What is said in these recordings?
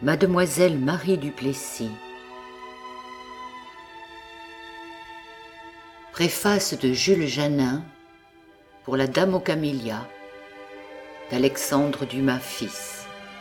Mademoiselle Marie Duplessis. Préface de Jules Janin pour la Dame aux Camélias d'Alexandre Dumas fils.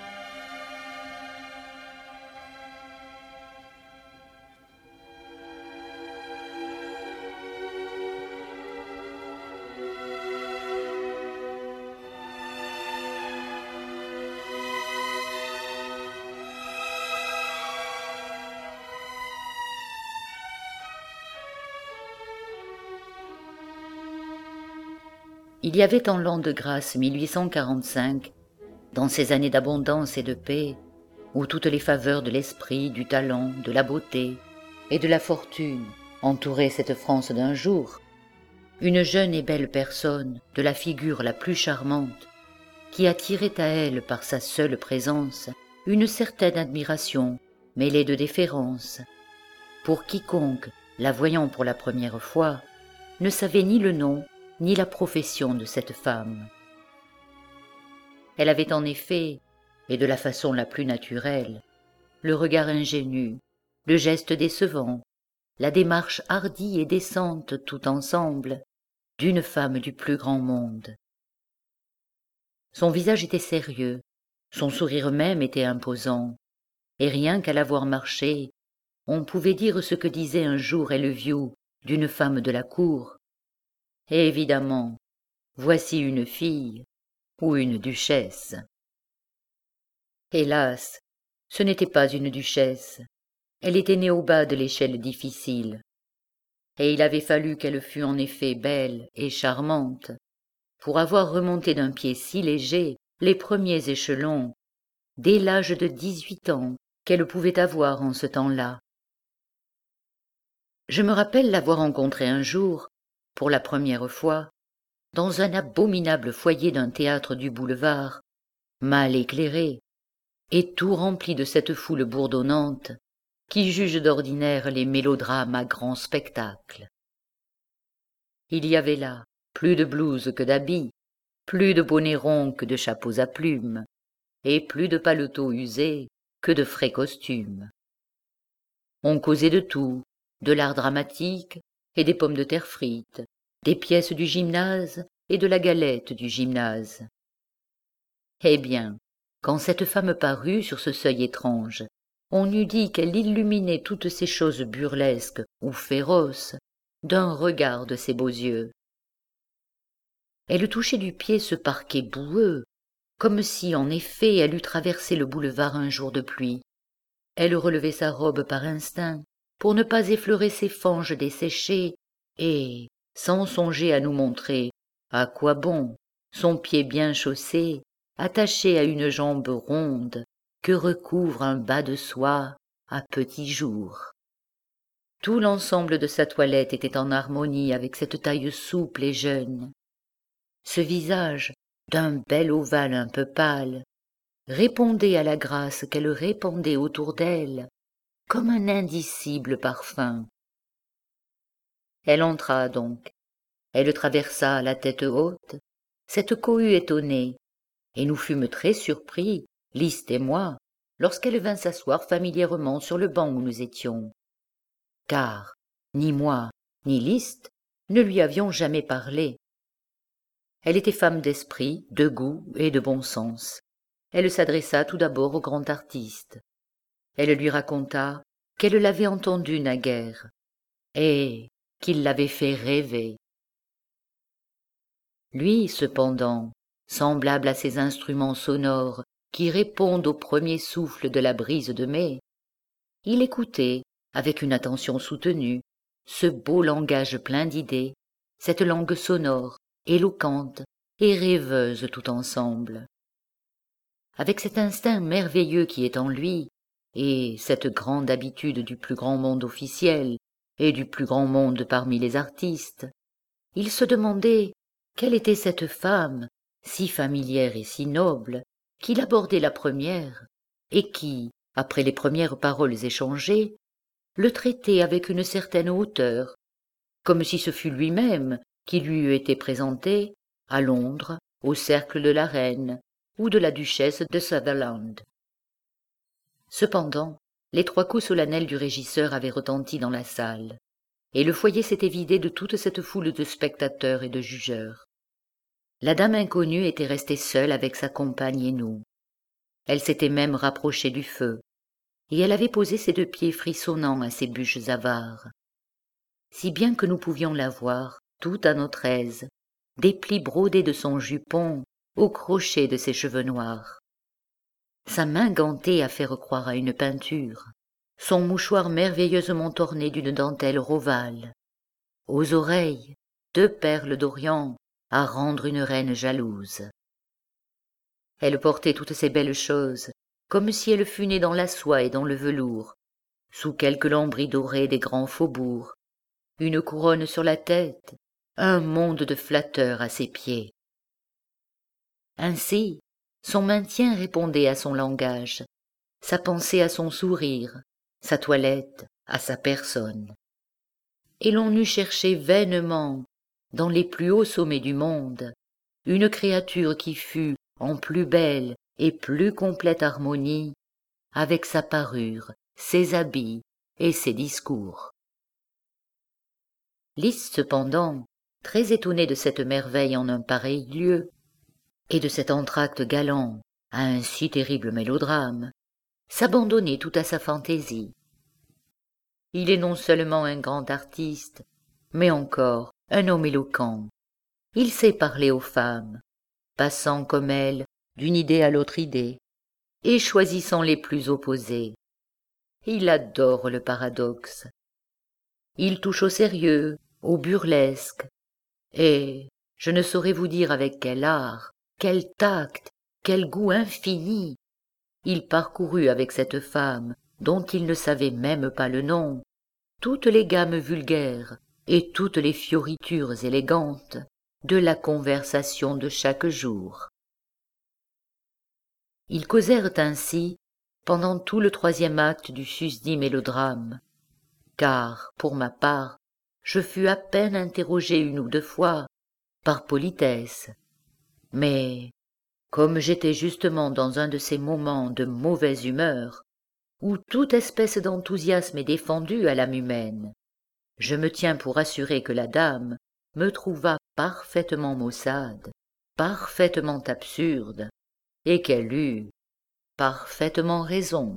Il y avait en l'an de grâce 1845, dans ces années d'abondance et de paix, où toutes les faveurs de l'esprit, du talent, de la beauté et de la fortune entouraient cette France d'un jour, une jeune et belle personne, de la figure la plus charmante, qui attirait à elle par sa seule présence une certaine admiration mêlée de déférence, pour quiconque, la voyant pour la première fois, ne savait ni le nom ni la profession de cette femme. Elle avait en effet, et de la façon la plus naturelle, le regard ingénu, le geste décevant, la démarche hardie et décente tout ensemble d'une femme du plus grand monde. Son visage était sérieux, son sourire même était imposant, et rien qu'à la voir marcher, on pouvait dire ce que disait un jour Elleviou d'une femme de la cour. Et évidemment, voici une fille ou une duchesse. Hélas, ce n'était pas une duchesse, elle était née au bas de l'échelle difficile, et il avait fallu qu'elle fût en effet belle et charmante pour avoir remonté d'un pied si léger les premiers échelons, dès l'âge de 18 ans qu'elle pouvait avoir en ce temps-là. Je me rappelle l'avoir rencontrée un jour, pour la première fois, dans un abominable foyer d'un théâtre du boulevard, mal éclairé, et tout rempli de cette foule bourdonnante qui juge d'ordinaire les mélodrames à grand spectacle. Il y avait là plus de blouses que d'habits, plus de bonnets ronds que de chapeaux à plumes, et plus de paletots usés que de frais costumes. On causait de tout, de l'art dramatique et des pommes de terre frites, des pièces du gymnase et de la galette du gymnase. Eh bien, quand cette femme parut sur ce seuil étrange, on eût dit qu'elle illuminait toutes ces choses burlesques ou féroces d'un regard de ses beaux yeux. Elle touchait du pied ce parquet boueux, comme si, en effet, elle eût traversé le boulevard un jour de pluie. Elle relevait sa robe par instinct, pour ne pas effleurer ses fanges desséchées, et, sans songer à nous montrer à quoi bon, son pied bien chaussé, attaché à une jambe ronde, que recouvre un bas de soie à petits jours. Tout l'ensemble de sa toilette était en harmonie avec cette taille souple et jeune. Ce visage, d'un bel ovale un peu pâle, répondait à la grâce qu'elle répandait autour d'elle, comme un indicible parfum. Elle entra donc, elle traversa la tête haute, cette cohue étonnée, et nous fûmes très surpris, Liszt et moi, lorsqu'elle vint s'asseoir familièrement sur le banc où nous étions. Car ni moi, ni Liszt ne lui avions jamais parlé. Elle était femme d'esprit, de goût et de bon sens. Elle s'adressa tout d'abord au grand artiste. Elle lui raconta qu'elle l'avait entendu naguère, et qu'il l'avait fait rêver. Lui, cependant, semblable à ces instruments sonores qui répondent au premier souffle de la brise de mai, il écoutait, avec une attention soutenue, ce beau langage plein d'idées, cette langue sonore, éloquente et rêveuse tout ensemble. Avec cet instinct merveilleux qui est en lui, et cette grande habitude du plus grand monde officiel et du plus grand monde parmi les artistes, il se demandait quelle était cette femme, si familière et si noble, qui l'abordait la première, et qui, après les premières paroles échangées, le traitait avec une certaine hauteur, comme si ce fût lui-même qui lui eût été présenté, à Londres, au cercle de la reine ou de la duchesse de Sutherland. Cependant, les 3 coups solennels du régisseur avaient retenti dans la salle, et le foyer s'était vidé de toute cette foule de spectateurs et de jugeurs. La dame inconnue était restée seule avec sa compagne et nous. Elle s'était même rapprochée du feu, et elle avait posé ses 2 pieds frissonnants à ses bûches avares, si bien que nous pouvions la voir, tout à notre aise, des plis brodés de son jupon au crochet de ses cheveux noirs. Sa main gantée à faire croire à une peinture, son mouchoir merveilleusement orné d'une dentelle rovale, aux oreilles 2 perles d'Orient à rendre une reine jalouse. Elle portait toutes ces belles choses, comme si elle fût née dans la soie et dans le velours, sous quelque lambris dorés des grands faubourgs, une couronne sur la tête, un monde de flatteurs à ses pieds. Ainsi, son maintien répondait à son langage, sa pensée à son sourire, sa toilette à sa personne. Et l'on eût cherché vainement, dans les plus hauts sommets du monde, une créature qui fût en plus belle et plus complète harmonie avec sa parure, ses habits et ses discours. Lys, cependant, très étonné de cette merveille en un pareil lieu, et de cet entr'acte galant à un si terrible mélodrame, s'abandonnait tout à sa fantaisie. Il est non seulement un grand artiste, mais encore un homme éloquent. Il sait parler aux femmes, passant comme elles d'une idée à l'autre idée, et choisissant les plus opposées. Il adore le paradoxe. Il touche au sérieux, au burlesque, et je ne saurais vous dire avec quel art, quel tact, quel goût infini il parcourut avec cette femme dont il ne savait même pas le nom, toutes les gammes vulgaires et toutes les fioritures élégantes de la conversation de chaque jour. Ils causèrent ainsi pendant tout le 3e acte du susdit mélodrame, car, pour ma part, je fus à peine interrogé 1 ou 2 fois, par politesse, mais comme j'étais justement dans un de ces moments de mauvaise humeur, où toute espèce d'enthousiasme est défendue à l'âme humaine, je me tiens pour assurer que la dame me trouva parfaitement maussade, parfaitement absurde, et qu'elle eut parfaitement raison.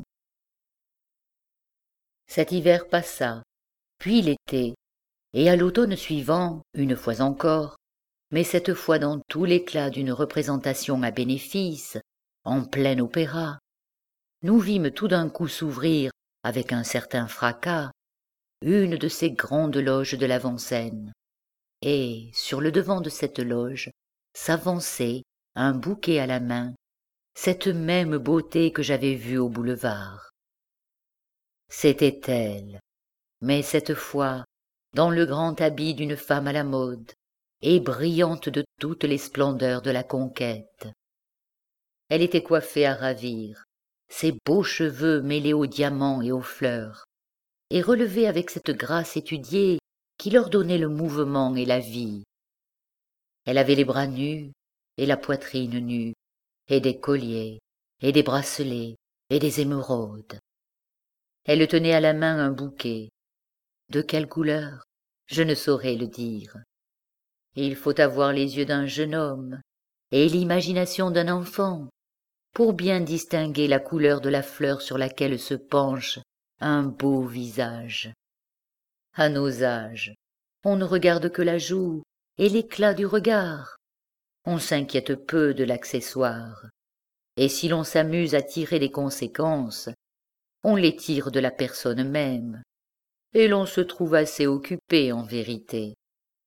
Cet hiver passa, puis l'été, et à l'automne suivant, une fois encore, mais cette fois dans tout l'éclat d'une représentation à bénéfice, en plein opéra, nous vîmes tout d'un coup s'ouvrir, avec un certain fracas, une de ces grandes loges de l'avant-scène, et, sur le devant de cette loge, s'avançait, un bouquet à la main, cette même beauté que j'avais vue au boulevard. C'était elle, mais cette fois dans le grand habit d'une femme à la mode, et brillante de toutes les splendeurs de la conquête. Elle était coiffée à ravir, ses beaux cheveux mêlés aux diamants et aux fleurs, et relevés avec cette grâce étudiée qui leur donnait le mouvement et la vie. Elle avait les bras nus et la poitrine nue, et des colliers, et des bracelets, et des émeraudes. Elle tenait à la main un bouquet. De quelle couleur? Je ne saurais le dire. Il faut avoir les yeux d'un jeune homme et l'imagination d'un enfant pour bien distinguer la couleur de la fleur sur laquelle se penche un beau visage. À nos âges, on ne regarde que la joue et l'éclat du regard. On s'inquiète peu de l'accessoire, et si l'on s'amuse à tirer les conséquences, on les tire de la personne même, et l'on se trouve assez occupé en vérité.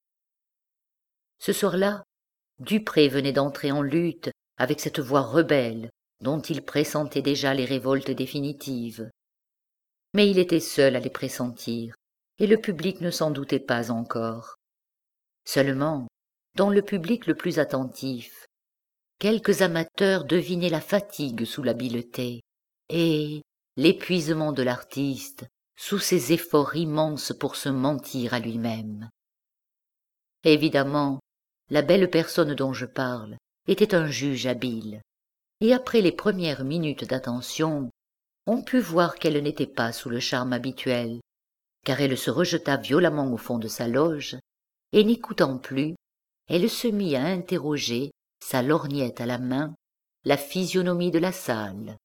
Ce soir-là, Dupré venait d'entrer en lutte avec cette voix rebelle dont il pressentait déjà les révoltes définitives. Mais il était seul à les pressentir, et le public ne s'en doutait pas encore. Seulement, dans le public le plus attentif, quelques amateurs devinaient la fatigue sous l'habileté, et l'épuisement de l'artiste sous ses efforts immenses pour se mentir à lui-même. Évidemment, la belle personne dont je parle était un juge habile, et après les premières minutes d'attention, on put voir qu'elle n'était pas sous le charme habituel, car elle se rejeta violemment au fond de sa loge, et n'écoutant plus, elle se mit à interroger, sa lorgnette à la main, la physionomie de la salle.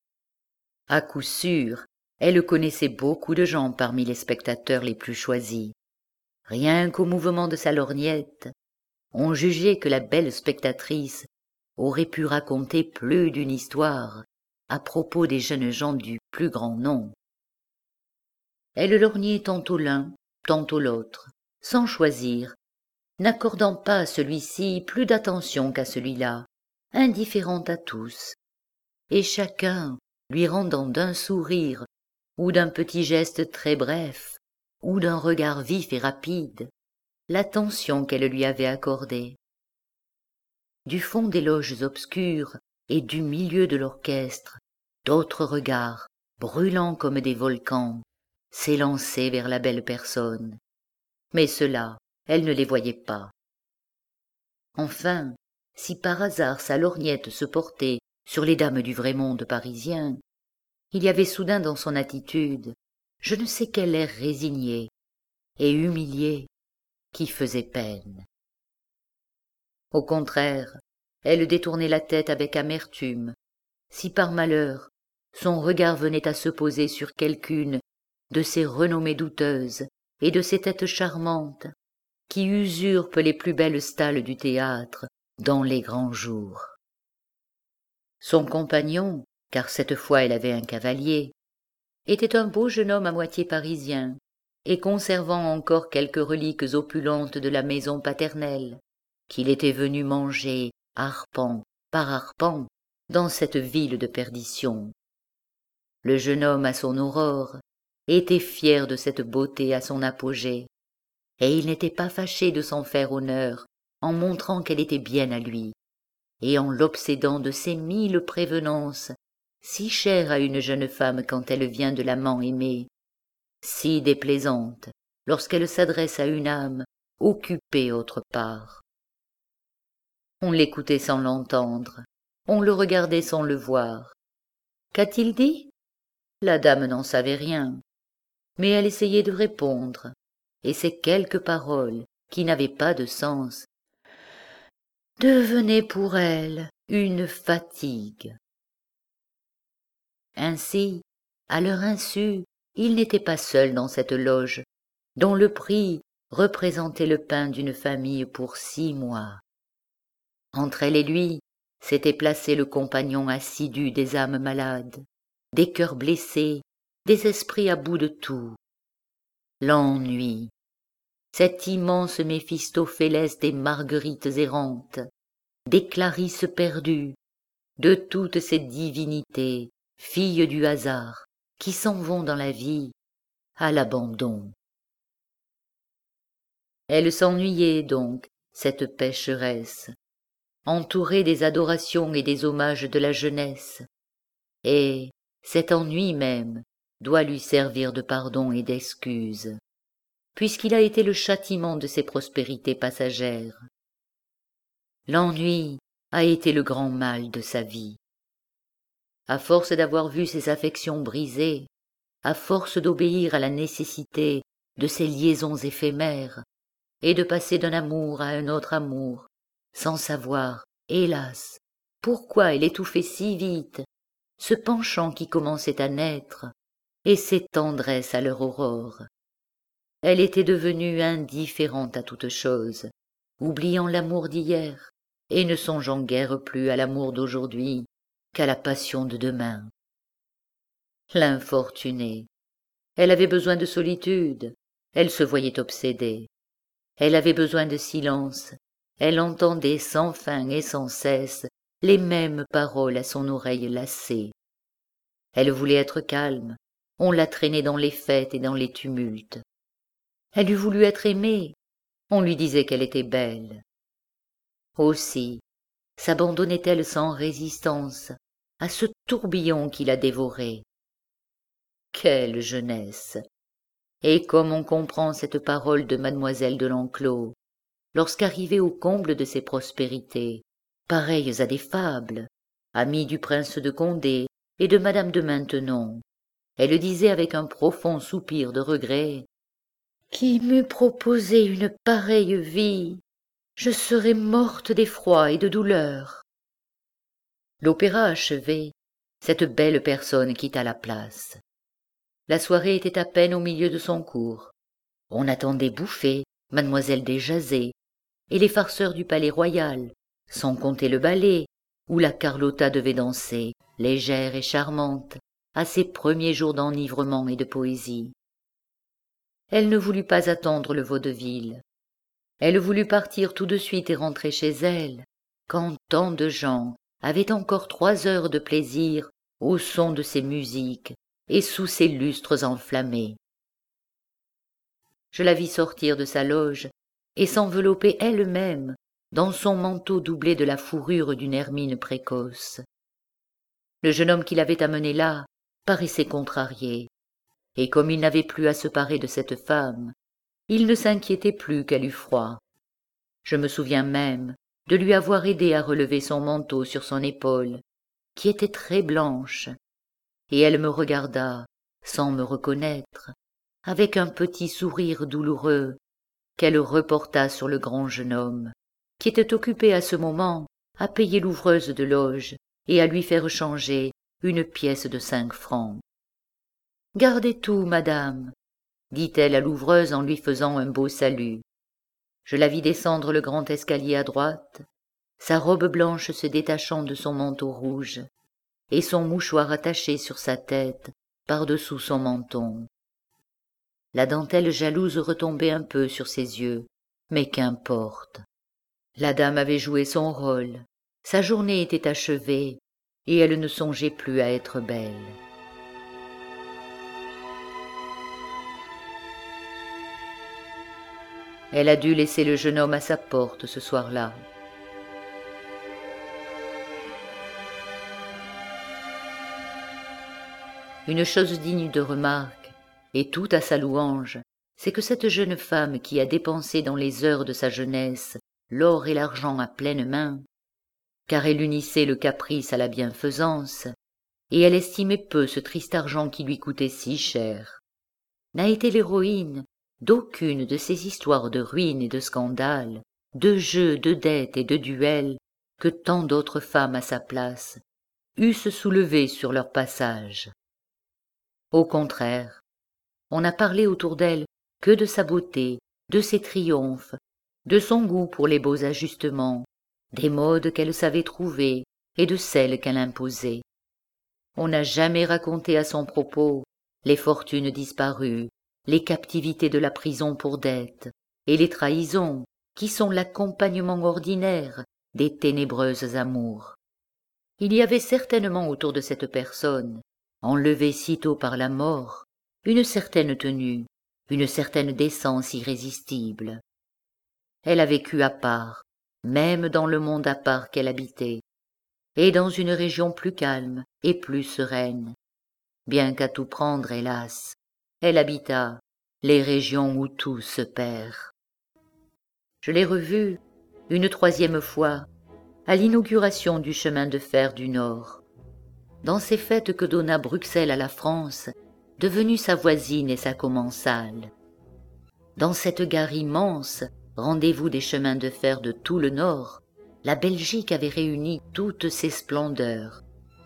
À coup sûr, elle connaissait beaucoup de gens parmi les spectateurs les plus choisis. Rien qu'au mouvement de sa lorgnette, on jugeait que la belle spectatrice aurait pu raconter plus d'une histoire à propos des jeunes gens du plus grand nom. Elle lorgnait tantôt l'un, tantôt l'autre, sans choisir, n'accordant pas à celui-ci plus d'attention qu'à celui-là, indifférente à tous, et chacun lui rendant d'un sourire ou d'un petit geste très bref, ou d'un regard vif et rapide, l'attention qu'elle lui avait accordée. Du fond des loges obscures et du milieu de l'orchestre, d'autres regards, brûlants comme des volcans, s'élançaient vers la belle personne. Mais cela, elle ne les voyait pas. Enfin, si par hasard sa lorgnette se portait sur les dames du vrai monde parisien, il y avait soudain dans son attitude je ne sais quel air résigné et humilié qui faisait peine. Au contraire, elle détournait la tête avec amertume, si par malheur son regard venait à se poser sur quelqu'une de ces renommées douteuses et de ces têtes charmantes qui usurpent les plus belles stalles du théâtre dans les grands jours. Son compagnon, car cette fois elle avait un cavalier, était un beau jeune homme à moitié parisien, et conservant encore quelques reliques opulentes de la maison paternelle, qu'il était venu manger, arpent par arpent, dans cette ville de perdition. Le jeune homme à son aurore était fier de cette beauté à son apogée, et il n'était pas fâché de s'en faire honneur en montrant qu'elle était bien à lui, et en l'obsédant de ces 1000 prévenances, si chères à une jeune femme quand elle vient de l'amant aimé, si déplaisantes lorsqu'elle s'adresse à une âme occupée autre part. On l'écoutait sans l'entendre, on le regardait sans le voir. Qu'a-t-il dit? La dame n'en savait rien, mais elle essayait de répondre, et ces quelques paroles, qui n'avaient pas de sens, devenaient pour elle une fatigue. Ainsi, à leur insu, il n'était pas seul dans cette loge, dont le prix représentait le pain d'une famille pour 6 mois. Entre elle et lui s'était placé le compagnon assidu des âmes malades, des cœurs blessés, des esprits à bout de tout. L'ennui, cet immense Méphistophélès des marguerites errantes, des Clarisses perdues, de toutes ces divinités, filles du hasard, qui s'en vont dans la vie à l'abandon. Elle s'ennuyait donc, cette pécheresse, entourée des adorations et des hommages de la jeunesse, et cet ennui même doit lui servir de pardon et d'excuse, puisqu'il a été le châtiment de ses prospérités passagères. L'ennui a été le grand mal de sa vie. À force d'avoir vu ses affections brisées, à force d'obéir à la nécessité de ces liaisons éphémères, et de passer d'un amour à un autre amour, sans savoir, hélas, pourquoi elle étouffait si vite ce penchant qui commençait à naître, et ces tendresses à leur aurore. Elle était devenue indifférente à toute chose, oubliant l'amour d'hier, et ne songeant guère plus à l'amour d'aujourd'hui qu'à la passion de demain. L'infortunée, elle avait besoin de solitude, elle se voyait obsédée. Elle avait besoin de silence, elle entendait sans fin et sans cesse les mêmes paroles à son oreille lassée. Elle voulait être calme, on la traînait dans les fêtes et dans les tumultes. Elle eût voulu être aimée, on lui disait qu'elle était belle. Aussi s'abandonnait-elle sans résistance à ce tourbillon qui la dévorait. Quelle jeunesse! Et comme on comprend cette parole de mademoiselle de l'Enclos, lorsqu'arrivée au comble de ses prospérités, pareilles à des fables, amie du prince de Condé, et de madame de Maintenon. Elle disait avec un profond soupir de regret: « Qui m'eût proposé une pareille vie, je serais morte d'effroi et de douleur. » L'opéra achevé, cette belle personne quitta la place. La soirée était à peine au milieu de son cours. On attendait Bouffé, mademoiselle Desjazet, et les farceurs du palais royal, sans compter le ballet, où la Carlotta devait danser, légère et charmante, à ses premiers jours d'enivrement et de poésie. Elle ne voulut pas attendre le vaudeville. Elle voulut partir tout de suite et rentrer chez elle, quand tant de gens avaient encore 3 heures de plaisir au son de ses musiques et sous ses lustres enflammés. Je la vis sortir de sa loge et s'envelopper elle-même dans son manteau doublé de la fourrure d'une hermine précoce. Le jeune homme qui l'avait amenée là paraissait contrarié, et comme il n'avait plus à se parer de cette femme, il ne s'inquiétait plus qu'elle eût froid. Je me souviens même de lui avoir aidé à relever son manteau sur son épaule, qui était très blanche, et elle me regarda, sans me reconnaître, avec un petit sourire douloureux qu'elle reporta sur le grand jeune homme, qui était occupé à ce moment à payer l'ouvreuse de loge et à lui faire changer une pièce de 5 francs. « Gardez tout, madame, » dit-elle à l'ouvreuse en lui faisant un beau salut. Je la vis descendre le grand escalier à droite, sa robe blanche se détachant de son manteau rouge, et son mouchoir attaché sur sa tête par-dessous son menton. La dentelle jalouse retombait un peu sur ses yeux, mais qu'importe. La dame avait joué son rôle, sa journée était achevée, et elle ne songeait plus à être belle. Elle a dû laisser le jeune homme à sa porte ce soir-là. Une chose digne de remarque, et tout à sa louange, c'est que cette jeune femme qui a dépensé dans les heures de sa jeunesse l'or et l'argent à pleine main, car elle unissait le caprice à la bienfaisance, et elle estimait peu ce triste argent qui lui coûtait si cher, n'a été l'héroïne d'aucune de ces histoires de ruines et de scandales, de jeux, de dettes et de duels que tant d'autres femmes à sa place eussent soulevés sur leur passage. Au contraire, on n'a parlé autour d'elle que de sa beauté, de ses triomphes, de son goût pour les beaux ajustements, des modes qu'elle savait trouver et de celles qu'elle imposait. On n'a jamais raconté à son propos les fortunes disparues, les captivités de la prison pour dette, et les trahisons qui sont l'accompagnement ordinaire des ténébreuses amours. Il y avait certainement autour de cette personne, enlevée sitôt par la mort, une certaine tenue, une certaine décence irrésistible. Elle a vécu à part, même dans le monde à part qu'elle habitait, et dans une région plus calme et plus sereine, bien qu'à tout prendre, hélas, elle habita les régions où tout se perd. Je l'ai revue une 3e fois à l'inauguration du chemin de fer du Nord, dans ces fêtes que donna Bruxelles à la France, devenue sa voisine et sa commensale. Dans cette gare immense, rendez-vous des chemins de fer de tout le Nord, la Belgique avait réuni toutes ses splendeurs.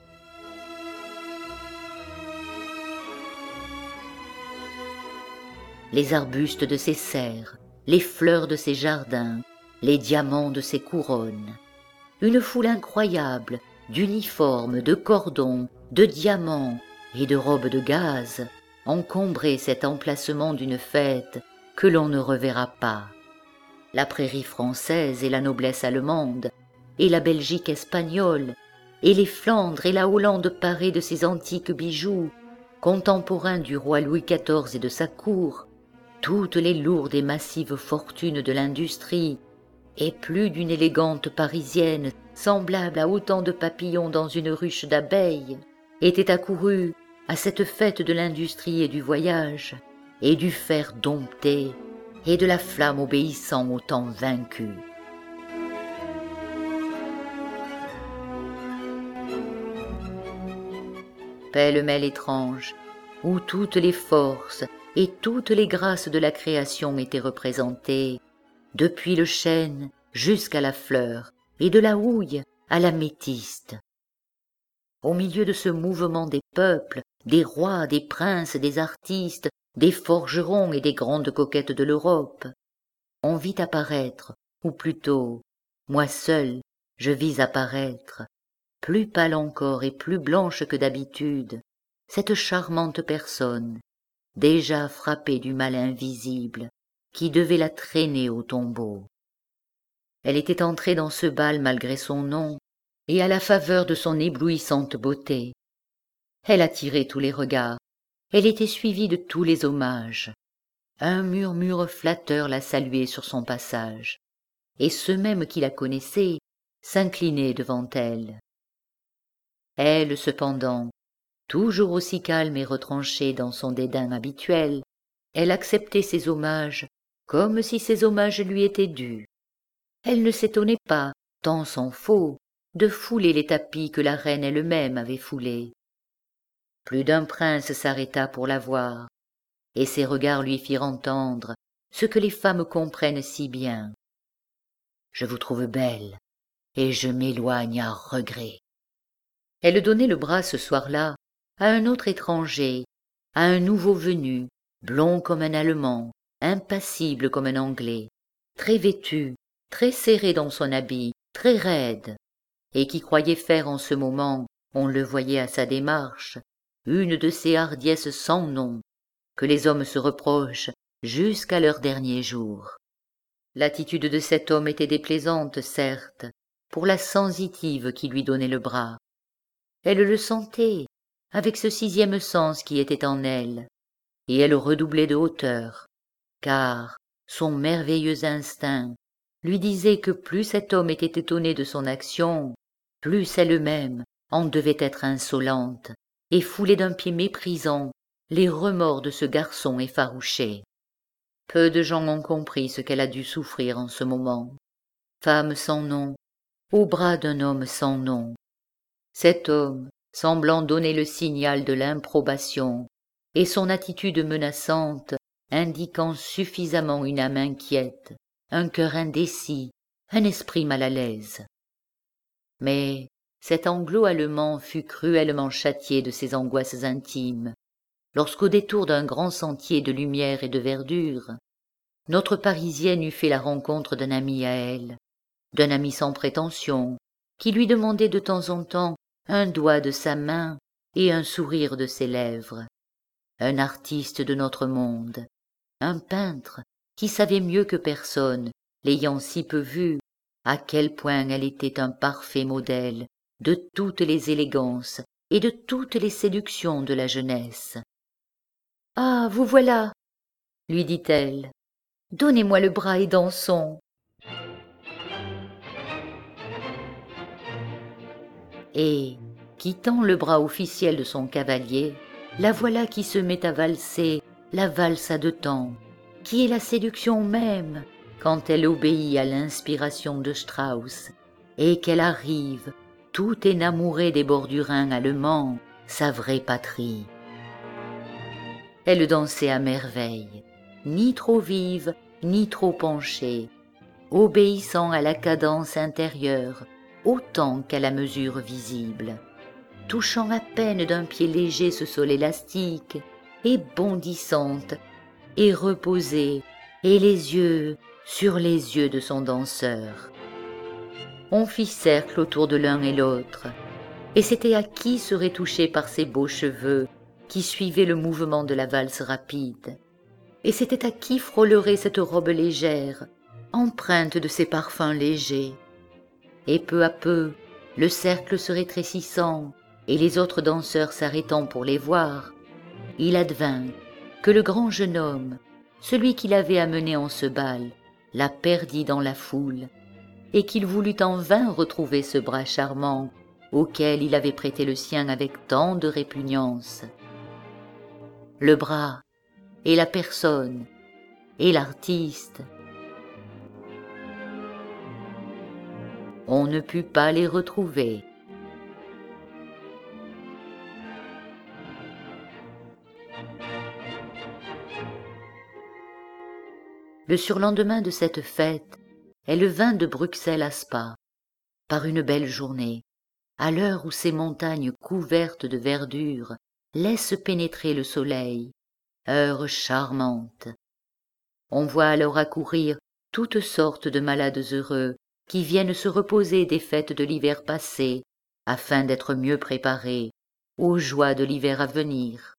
Les arbustes de ses serres, les fleurs de ses jardins, les diamants de ses couronnes. Une foule incroyable d'uniformes, de cordons, de diamants et de robes de gaze encombrait cet emplacement d'une fête que l'on ne reverra pas. La prairie française et la noblesse allemande, et la Belgique espagnole, et les Flandres et la Hollande parées de ces antiques bijoux, contemporains du roi Louis XIV et de sa cour, toutes les lourdes et massives fortunes de l'industrie, et plus d'une élégante parisienne semblable à autant de papillons dans une ruche d'abeilles, étaient accourues à cette fête de l'industrie et du voyage, et du fer dompté, et de la flamme obéissant au temps vaincu. pêle-mêle étrange, où toutes les forces et toutes les grâces de la création étaient représentées, depuis le chêne jusqu'à la fleur, et de la houille à la métiste. Au milieu de ce mouvement des peuples, des rois, des princes, des artistes, des forgerons et des grandes coquettes de l'Europe, on vit apparaître, ou plutôt, moi seul, je vis apparaître, plus pâle encore et plus blanche que d'habitude, cette charmante personne, déjà frappée du mal invisible, qui devait la traîner au tombeau. Elle était entrée dans ce bal malgré son nom, et à la faveur de son éblouissante beauté. Elle attirait tous les regards, elle était suivie de tous les hommages. Un murmure flatteur la saluait sur son passage, et ceux mêmes qui la connaissaient s'inclinaient devant elle. Elle, cependant, toujours aussi calme et retranchée dans son dédain habituel, elle acceptait ces hommages comme si ces hommages lui étaient dus. Elle ne s'étonnait pas, tant s'en faut, de fouler les tapis que la reine elle-même avait foulés. Plus d'un prince s'arrêta pour la voir, et ses regards lui firent entendre ce que les femmes comprennent si bien. « Je vous trouve belle, et je m'éloigne à regret. » Elle donnait le bras ce soir-là à un autre étranger, à un nouveau venu, blond comme un Allemand, impassible comme un Anglais, très vêtu, très serré dans son habit, très raide, et qui croyait faire en ce moment, on le voyait à sa démarche, une de ces hardiesses sans nom, que les hommes se reprochent jusqu'à leur dernier jour. L'attitude de cet homme était déplaisante, certes, pour la sensitive qui lui donnait le bras. Elle le sentait, avec ce sixième sens qui était en elle, et elle redoublait de hauteur, car son merveilleux instinct lui disait que plus cet homme était étonné de son action, plus elle-même en devait être insolente, et foulait d'un pied méprisant les remords de ce garçon effarouché. Peu de gens ont compris ce qu'elle a dû souffrir en ce moment. Femme sans nom, au bras d'un homme sans nom. Cet homme, semblant donner le signal de l'improbation, et son attitude menaçante, indiquant suffisamment une âme inquiète, un cœur indécis, un esprit mal à l'aise. Mais cet Anglo-Allemand fut cruellement châtié de ses angoisses intimes, lorsqu'au détour d'un grand sentier de lumière et de verdure, notre Parisienne eut fait la rencontre d'un ami à elle, d'un ami sans prétention, qui lui demandait de temps en temps un doigt de sa main et un sourire de ses lèvres, un artiste de notre monde, un peintre qui savait mieux que personne, l'ayant si peu vue, à quel point elle était un parfait modèle de toutes les élégances et de toutes les séductions de la jeunesse. « Ah, vous voilà !» lui dit-elle. « Donnez-moi le bras et dansons. » Et, quittant le bras officiel de son cavalier, la voilà qui se met à valser la valse à deux temps, qui est la séduction même, quand elle obéit à l'inspiration de Strauss, et qu'elle arrive, tout énamourée des bords du Rhin allemands, sa vraie patrie. Elle dansait à merveille, ni trop vive, ni trop penchée, obéissant à la cadence intérieure, autant qu'à la mesure visible, touchant à peine d'un pied léger ce sol élastique, et bondissante, et reposée, et les yeux sur les yeux de son danseur. On fit cercle autour de l'un et l'autre, et c'était à qui serait touché par ces beaux cheveux qui suivaient le mouvement de la valse rapide, et c'était à qui frôlerait cette robe légère, empreinte de ces parfums légers. Et peu à peu, le cercle se rétrécissant, et les autres danseurs s'arrêtant pour les voir, il advint que le grand jeune homme, celui qui l'avait amené en ce bal, la perdit dans la foule, et qu'il voulut en vain retrouver ce bras charmant auquel il avait prêté le sien avec tant de répugnance. Le bras, et la personne, et l'artiste, on ne put pas les retrouver. Le surlendemain de cette fête, elle vint de Bruxelles à Spa, par une belle journée, à l'heure où ces montagnes couvertes de verdure laissent pénétrer le soleil, heure charmante. On voit alors accourir toutes sortes de malades heureux qui viennent se reposer des fêtes de l'hiver passé, afin d'être mieux préparés aux joies de l'hiver à venir.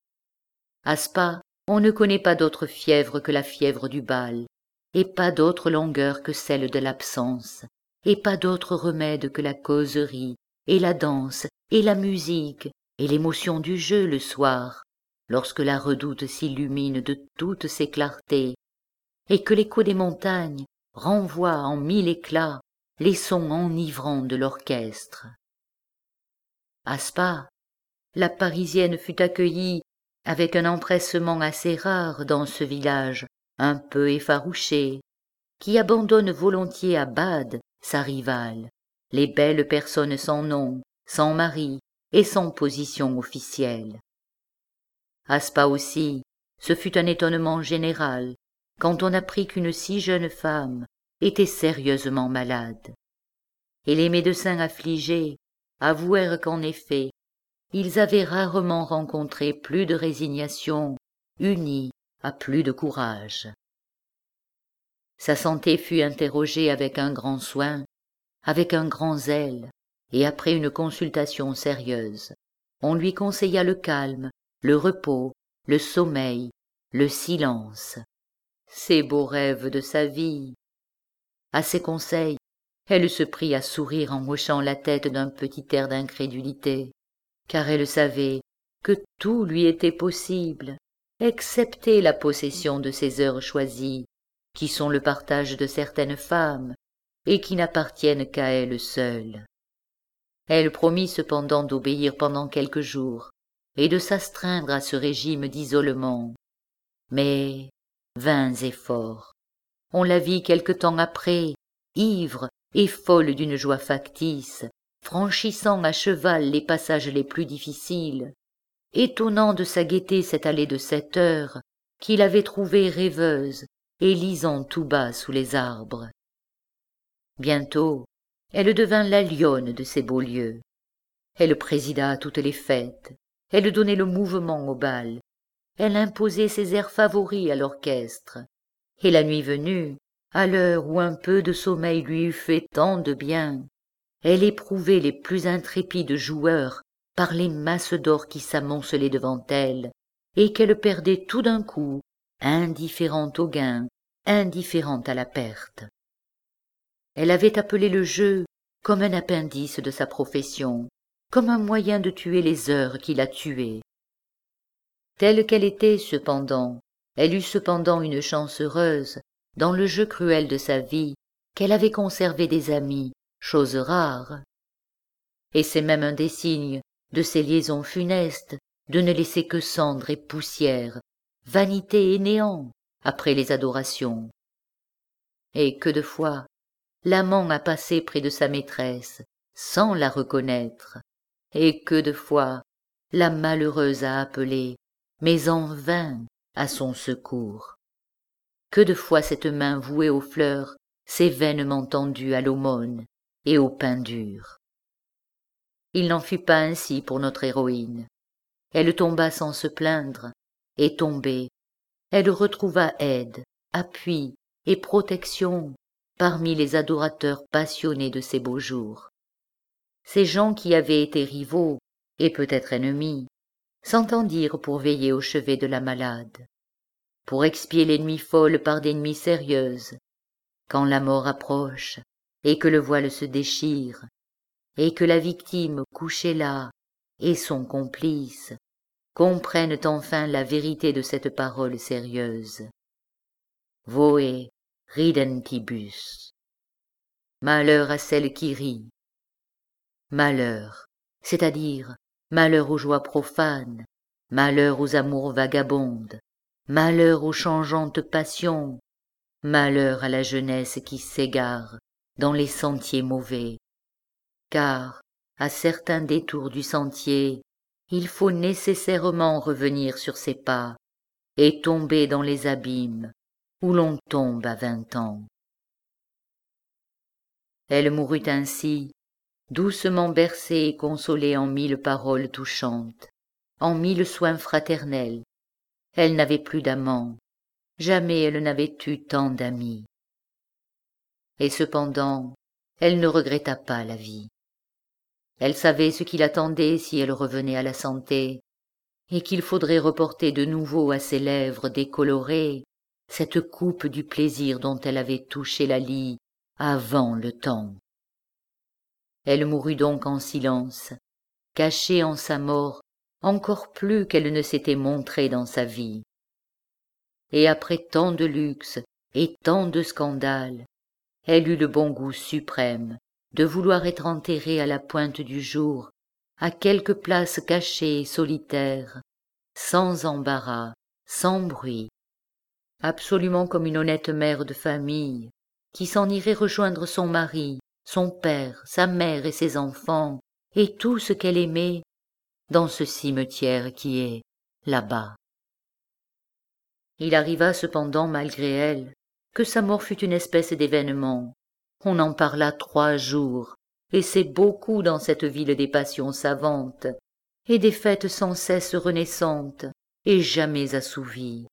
À Spa, on ne connaît pas d'autre fièvre que la fièvre du bal, et pas d'autre langueur que celle de l'absence, et pas d'autre remède que la causerie, et la danse, et la musique, et l'émotion du jeu le soir, lorsque la redoute s'illumine de toutes ses clartés, et que l'écho des montagnes renvoie en mille éclats les sons enivrants de l'orchestre. À Spa, la Parisienne fut accueillie avec un empressement assez rare dans ce village un peu effarouché, qui abandonne volontiers à Bade, sa rivale, les belles personnes sans nom, sans mari et sans position officielle. À Spa aussi, ce fut un étonnement général quand on apprit qu'une si jeune femme était sérieusement malade. Et les médecins affligés avouèrent qu'en effet, ils avaient rarement rencontré plus de résignation unie à plus de courage. Sa santé fut interrogée avec un grand soin, avec un grand zèle, et après une consultation sérieuse, on lui conseilla le calme, le repos, le sommeil, le silence, ces beaux rêves de sa vie. À ces conseils, elle se prit à sourire en hochant la tête d'un petit air d'incrédulité, car elle savait que tout lui était possible, excepté la possession de ces heures choisies, qui sont le partage de certaines femmes, et qui n'appartiennent qu'à elle seule. Elle promit cependant d'obéir pendant quelques jours, et de s'astreindre à ce régime d'isolement. Mais, vains efforts, on la vit quelque temps après, ivre et folle d'une joie factice, franchissant à cheval les passages les plus difficiles, étonnant de sa gaieté cette allée de 7 heures, qu'il avait trouvée rêveuse et lisant tout bas sous les arbres. Bientôt, elle devint la lionne de ces beaux lieux. Elle présida à toutes les fêtes, elle donnait le mouvement au bal, elle imposait ses airs favoris à l'orchestre, et la nuit venue, à l'heure où un peu de sommeil lui eût fait tant de bien, elle éprouvait les plus intrépides joueurs par les masses d'or qui s'amoncelaient devant elle, et qu'elle perdait tout d'un coup, indifférente au gain, indifférente à la perte. Elle avait appelé le jeu comme un appendice de sa profession, comme un moyen de tuer les heures qui la tuaient. Telle qu'elle était, cependant, elle eut cependant une chance heureuse, dans le jeu cruel de sa vie, qu'elle avait conservé des amis, chose rare. Et c'est même un des signes de ces liaisons funestes de ne laisser que cendres et poussière, vanité et néant, après les adorations. Et que de fois, l'amant a passé près de sa maîtresse, sans la reconnaître, et que de fois, la malheureuse a appelé, mais en vain, à son secours. Que de fois cette main vouée aux fleurs s'est vainement tendue à l'aumône et au pain dur. Il n'en fut pas ainsi pour notre héroïne. Elle tomba sans se plaindre, et tombée, elle retrouva aide, appui et protection parmi les adorateurs passionnés de ces beaux jours. Ces gens qui avaient été rivaux, et peut-être ennemis, s'entendirent pour veiller au chevet de la malade, pour expier les nuits folles par des nuits sérieuses, quand la mort approche, et que le voile se déchire, et que la victime couchée là, et son complice, comprennent enfin la vérité de cette parole sérieuse. Voe ridentibus. Malheur à celle qui rit. Malheur, c'est-à-dire malheur aux joies profanes, malheur aux amours vagabondes, malheur aux changeantes passions, malheur à la jeunesse qui s'égare dans les sentiers mauvais, car, à certains détours du sentier, il faut nécessairement revenir sur ses pas et tomber dans les abîmes où l'on tombe à 20 ans. Elle mourut ainsi, doucement bercée et consolée en 1000 paroles touchantes, en 1000 soins fraternels. Elle n'avait plus d'amant, jamais elle n'avait eu tant d'amis. Et cependant, elle ne regretta pas la vie. Elle savait ce qui l'attendait si elle revenait à la santé, et qu'il faudrait reporter de nouveau à ses lèvres décolorées cette coupe du plaisir dont elle avait touché la lie avant le temps. Elle mourut donc en silence, cachée en sa mort encore plus qu'elle ne s'était montrée dans sa vie. Et après tant de luxe et tant de scandales, elle eut le bon goût suprême de vouloir être enterrée à la pointe du jour, à quelque place cachée et solitaire, sans embarras, sans bruit, absolument comme une honnête mère de famille, qui s'en irait rejoindre son mari, son père, sa mère et ses enfants, et tout ce qu'elle aimait, dans ce cimetière qui est là-bas. Il arriva cependant, malgré elle, que sa mort fut une espèce d'événement. On en parla 3 jours, et c'est beaucoup dans cette ville des passions savantes, et des fêtes sans cesse renaissantes, et jamais assouvies.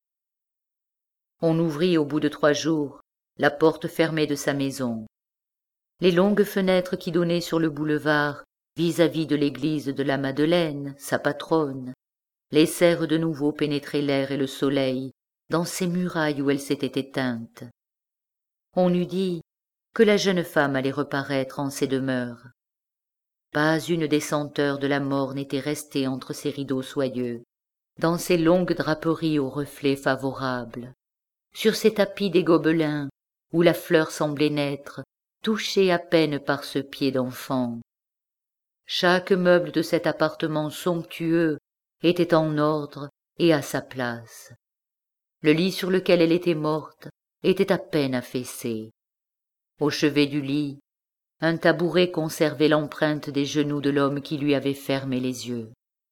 On ouvrit au bout de 3 jours la porte fermée de sa maison. Les longues fenêtres qui donnaient sur le boulevard vis-à-vis de l'église de la Madeleine, sa patronne, laissèrent de nouveau pénétrer l'air et le soleil dans ces murailles où elle s'était éteinte. On eût dit que la jeune femme allait reparaître en ces demeures. Pas une des senteurs de la mort n'était restée entre ces rideaux soyeux, dans ces longues draperies aux reflets favorables, sur ces tapis des Gobelins où la fleur semblait naître, touchée à peine par ce pied d'enfant. Chaque meuble de cet appartement somptueux était en ordre et à sa place. Le lit sur lequel elle était morte était à peine affaissé. Au chevet du lit, un tabouret conservait l'empreinte des genoux de l'homme qui lui avait fermé les yeux.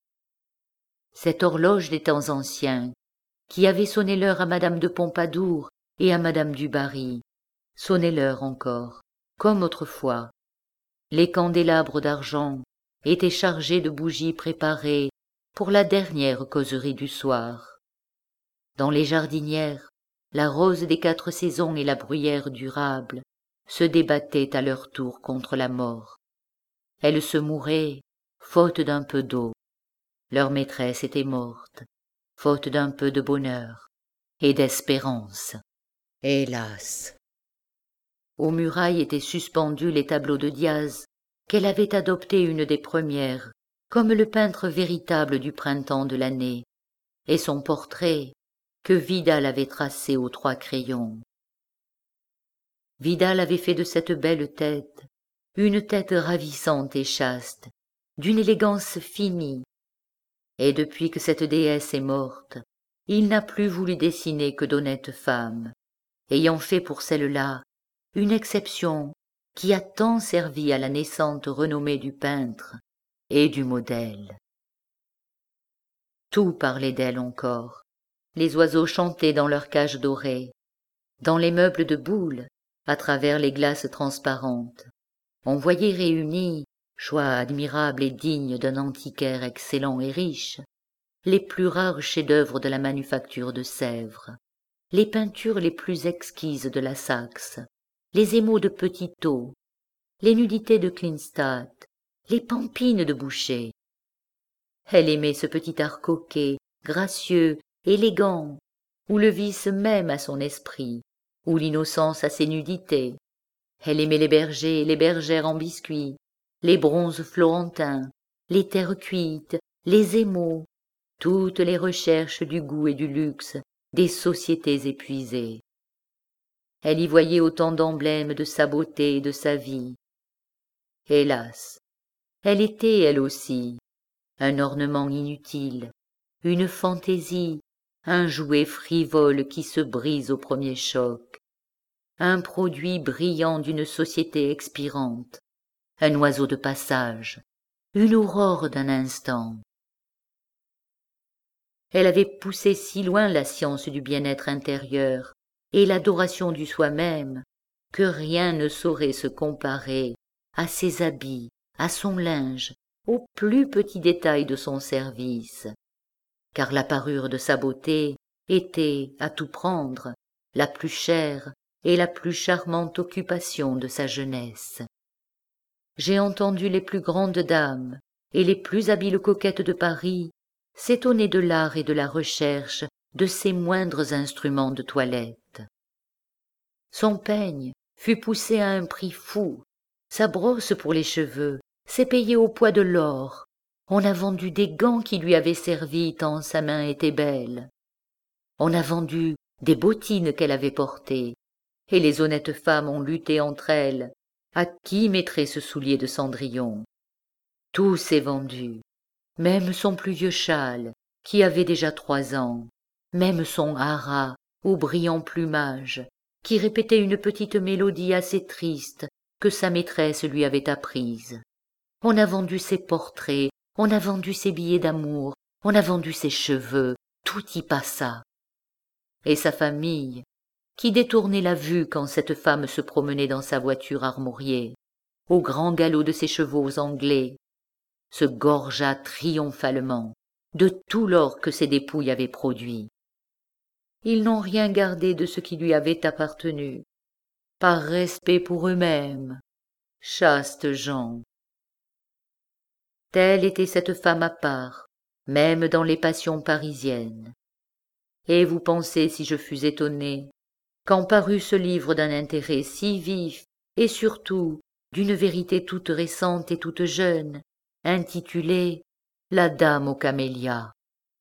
Cette horloge des temps anciens, qui avait sonné l'heure à madame de Pompadour et à madame du Barry, sonnait l'heure encore, comme autrefois. Les candélabres d'argent étaient chargés de bougies préparées pour la dernière causerie du soir. Dans les jardinières, la rose des 4 saisons et la bruyère durable se débattaient à leur tour contre la mort. Elles se mouraient, faute d'un peu d'eau. Leur maîtresse était morte, faute d'un peu de bonheur et d'espérance. Hélas! Aux murailles étaient suspendus les tableaux de Diaz, qu'elle avait adoptés une des premières, comme le peintre véritable du printemps de l'année, et son portrait, que Vidal avait tracé aux 3 crayons. Vidal avait fait de cette belle tête une tête ravissante et chaste, d'une élégance finie, et depuis que cette déesse est morte, il n'a plus voulu dessiner que d'honnêtes femmes, ayant fait pour celle-là une exception qui a tant servi à la naissante renommée du peintre et du modèle. Tout parlait d'elle encore. Les oiseaux chantaient dans leurs cages dorées, dans les meubles de boulle, à travers les glaces transparentes. On voyait réunis, choix admirable et digne d'un antiquaire excellent et riche, les plus rares chefs-d'œuvre de la manufacture de Sèvres, les peintures les plus exquises de la Saxe, les émaux de Petitot, les nudités de Klinstadt, les pampines de Boucher. Elle aimait ce petit art coquet, gracieux, élégant, où le vice même a son esprit, où l'innocence a ses nudités. Elle aimait les bergers et les bergères en biscuits, les bronzes florentins, les terres cuites, les émaux, toutes les recherches du goût et du luxe des sociétés épuisées. Elle y voyait autant d'emblèmes de sa beauté et de sa vie. Hélas, elle était, elle aussi, un ornement inutile, une fantaisie, un jouet frivole qui se brise au premier choc, un produit brillant d'une société expirante, un oiseau de passage, une aurore d'un instant. Elle avait poussé si loin la science du bien-être intérieur et l'adoration du soi-même, que rien ne saurait se comparer à ses habits, à son linge, aux plus petits détails de son service, car la parure de sa beauté était, à tout prendre, la plus chère et la plus charmante occupation de sa jeunesse. J'ai entendu les plus grandes dames et les plus habiles coquettes de Paris s'étonner de l'art et de la recherche de ses moindres instruments de toilette. Son peigne fut poussé à un prix fou, sa brosse pour les cheveux s'est payée au poids de l'or, on a vendu des gants qui lui avaient servi tant sa main était belle. On a vendu des bottines qu'elle avait portées, et les honnêtes femmes ont lutté entre elles. À qui mettrait ce soulier de Cendrillon? Tout s'est vendu, même son plus vieux châle, qui avait déjà 3 ans, même son haras au brillant plumage, qui répétait une petite mélodie assez triste que sa maîtresse lui avait apprise. On a vendu ses portraits, on a vendu ses billets d'amour, on a vendu ses cheveux, tout y passa. Et sa famille, qui détournait la vue quand cette femme se promenait dans sa voiture armoriée, au grand galop de ses chevaux anglais, se gorgea triomphalement de tout l'or que ses dépouilles avaient produit. Ils n'ont rien gardé de ce qui lui avait appartenu, par respect pour eux-mêmes, chastes gens. Telle était cette femme à part, même dans les passions parisiennes. Et vous pensez si je fus étonné, quand parut ce livre d'un intérêt si vif, et surtout d'une vérité toute récente et toute jeune, intitulé La Dame aux camélias.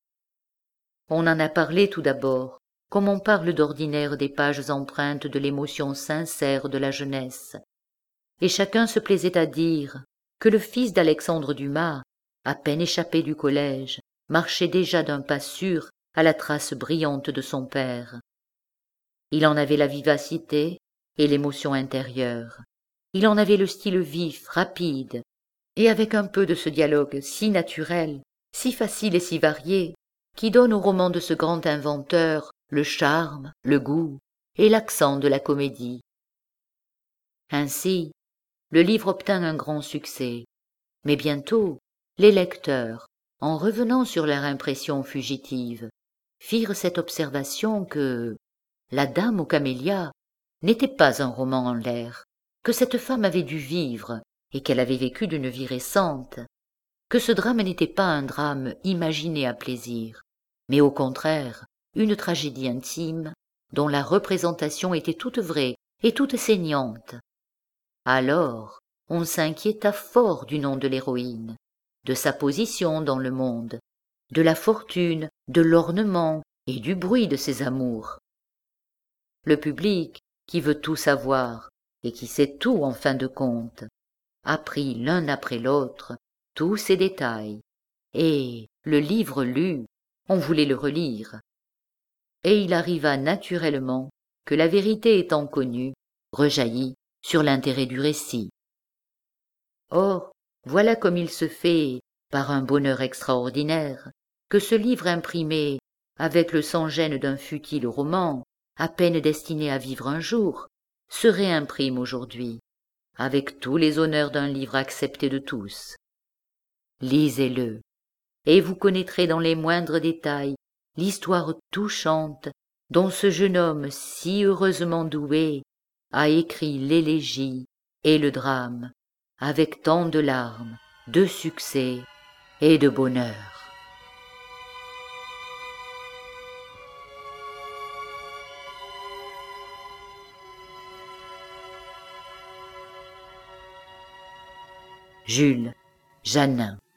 On en a parlé tout d'abord, comme on parle d'ordinaire des pages empreintes de l'émotion sincère de la jeunesse, et chacun se plaisait à dire que le fils d'Alexandre Dumas, à peine échappé du collège, marchait déjà d'un pas sûr à la trace brillante de son père. Il en avait la vivacité et l'émotion intérieure. Il en avait le style vif, rapide, et avec un peu de ce dialogue si naturel, si facile et si varié, qui donne au roman de ce grand inventeur le charme, le goût et l'accent de la comédie. Ainsi, le livre obtint un grand succès, mais bientôt, les lecteurs, en revenant sur leur impression fugitive, firent cette observation que La Dame aux camélias n'était pas un roman en l'air, que cette femme avait dû vivre et qu'elle avait vécu d'une vie récente, que ce drame n'était pas un drame imaginé à plaisir, mais au contraire une tragédie intime dont la représentation était toute vraie et toute saignante. Alors on s'inquiéta fort du nom de l'héroïne, de sa position dans le monde, de la fortune, de l'ornement et du bruit de ses amours. Le public, qui veut tout savoir, et qui sait tout en fin de compte, apprit l'un après l'autre tous ces détails, et, le livre lu, on voulait le relire. Et il arriva naturellement que la vérité étant connue, rejaillit sur l'intérêt du récit. Or, voilà comme il se fait, par un bonheur extraordinaire, que ce livre imprimé, avec le sans-gêne d'un futile roman, à peine destiné à vivre un jour, se réimprime aujourd'hui, avec tous les honneurs d'un livre accepté de tous. Lisez-le, et vous connaîtrez dans les moindres détails l'histoire touchante dont ce jeune homme si heureusement doué a écrit l'élégie et le drame, avec tant de larmes, de succès et de bonheur. Jules Janin.